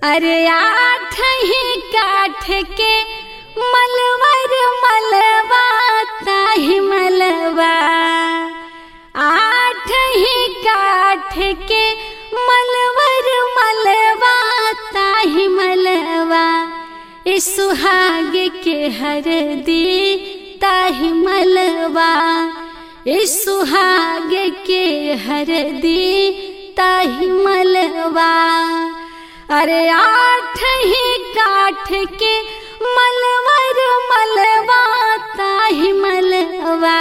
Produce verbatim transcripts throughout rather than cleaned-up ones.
अरे आठ ही काठ के मलवर मलवा ताहि मलवा, आठ ही काठ के मलवर मलवा ताहि मलवा, इस सुहाग के हरदी ताहि मलवा, इस सुहाग के हरदी ताहि मलवा। अरे आठ ही काठ के मलवर मलवा ताहि मलवा,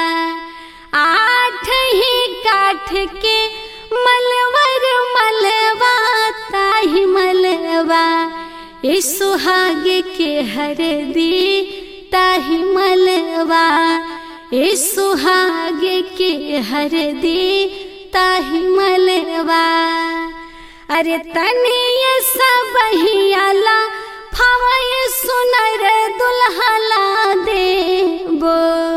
आठ ही काठ के मलवर मलवा ताहि मलवा, इस सुहाग के हरदी ताहि मलवा, इस सुहाग के हरदी ताहि मलवा। अरे तनिय सबहियाला फवय सुनर दुल्हला देबो,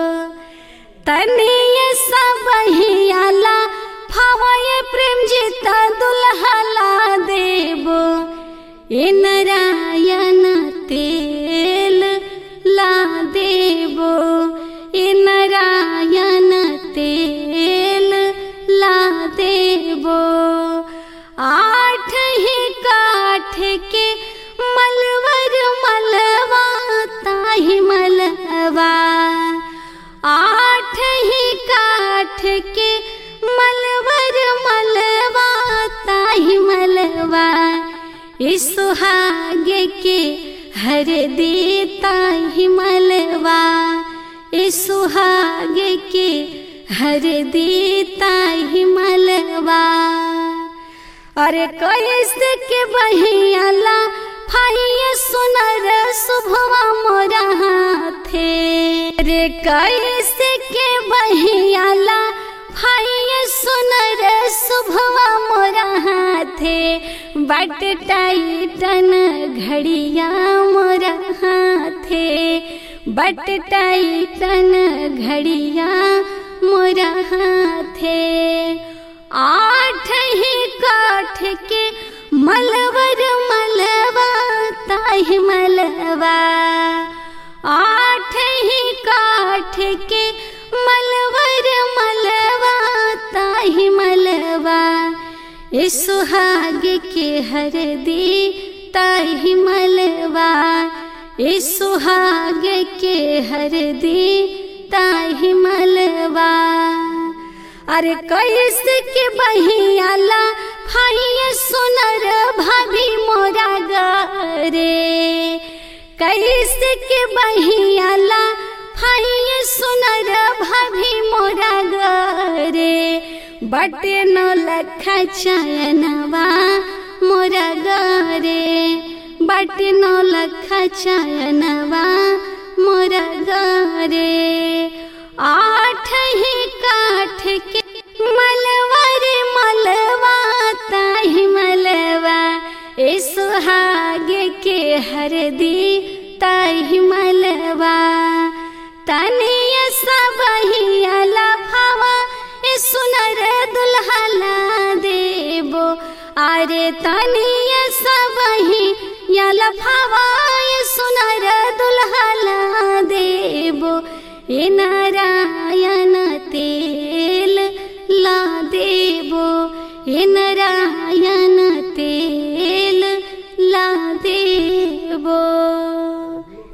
तनिय सबहियाला फवय प्रेम जीता दुल्हला देबो, ए नारायण तेल ला देबो, ए नारायण तेल ला देबो। आठ ही काठ के मलवर मलवा ताहि मलवा, आठ ही काठ के मलवर मलवा ताहि मलवा, इस सुहाग के हरदी ताहि मलवा, इस सुहाग के हरदी ताहि मलवा। अरे कैसे के बहियाला फाइया सुनर शुभवा मोरा हाथे, रे कैसे के बहियाला फाइया सुनर शुभवा मोरा हाथे, बट टाइटन घड़िया मोरा हाथे, बट टाइटन घड़िया मोरा हाथे। आठ ही काठ के मलवर मलवा ताहि मलवा, आठ ही काठ के मलवर मलवा ताहि मलवा, इस सुहाग के हरदी ताहि मलवा, इस सुहाग के हरदी ताहि मलवा। अरे कैसे के बहियाला फाइया सुनर भाभी मोरा गरे, कैसे के बहियाला फाइया सुनर भाभी मोरा गरे, बटे नौ लखा चयनवा मोरा गरे, बटे नौ लखा चयनवा मोरा गरे। आठ ही काठ के मलवर मलवा ताहि मलवा, इस सुहाग के हरदी ताहि मलवा, तनिय सबहियाला फवा ए सुनर दुल्हला देबो, अरे तनिय सबहियाला फवा ए सुनर दुल्हला देबो, ए नारायण तेल ला देबो, ए नारायण तेल ला देबो।